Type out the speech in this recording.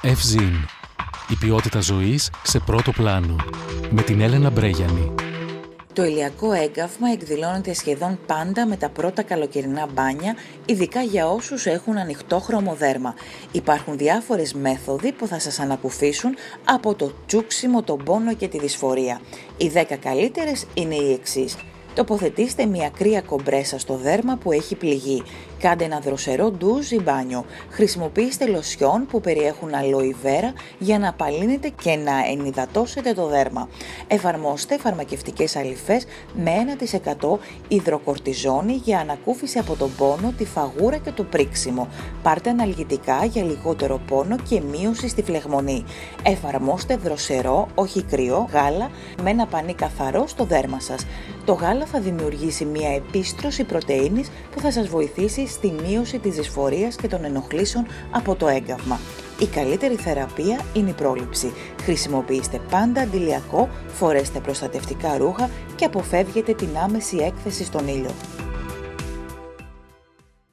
Ευζήν. Η ποιότητα ζωής σε πρώτο πλάνο. Με την Έλενα Μπρέγιανη. Το ηλιακό έγκαυμα εκδηλώνεται σχεδόν πάντα με τα πρώτα καλοκαιρινά μπάνια, ειδικά για όσους έχουν ανοιχτόχρωμο δέρμα. Υπάρχουν διάφορες μέθοδοι που θα σας ανακουφίσουν από το τσούξιμο, τον πόνο και τη δυσφορία. Οι 10 καλύτερες είναι οι εξής. Τοποθετήστε μια κρύα κομπρέσα στο δέρμα που έχει πληγεί. Κάντε ένα δροσερό ντουζ ή μπάνιο. Χρησιμοποιήστε λοσιόν που περιέχουν αλόι βέρα για να απαλύνετε και να ενυδατώσετε το δέρμα. Εφαρμόστε φαρμακευτικές αλυφές με 1% υδροκορτιζόνη για ανακούφιση από τον πόνο, τη φαγούρα και το πρίξιμο. Πάρτε αναλγητικά για λιγότερο πόνο και μείωση στη φλεγμονή. Εφαρμόστε δροσερό, όχι κρύο, γάλα με ένα πανί καθαρό στο δέρμα σας. Το γάλα θα δημιουργήσει μια επίστρωση πρωτεΐνης που θα σας βοηθήσει στη μείωση της δυσφορίας και των ενοχλήσεων από το έγκαυμα. Η καλύτερη θεραπεία είναι η πρόληψη. Χρησιμοποιήστε πάντα αντιλιακό, φορέστε προστατευτικά ρούχα και αποφεύγετε την άμεση έκθεση στον ήλιο.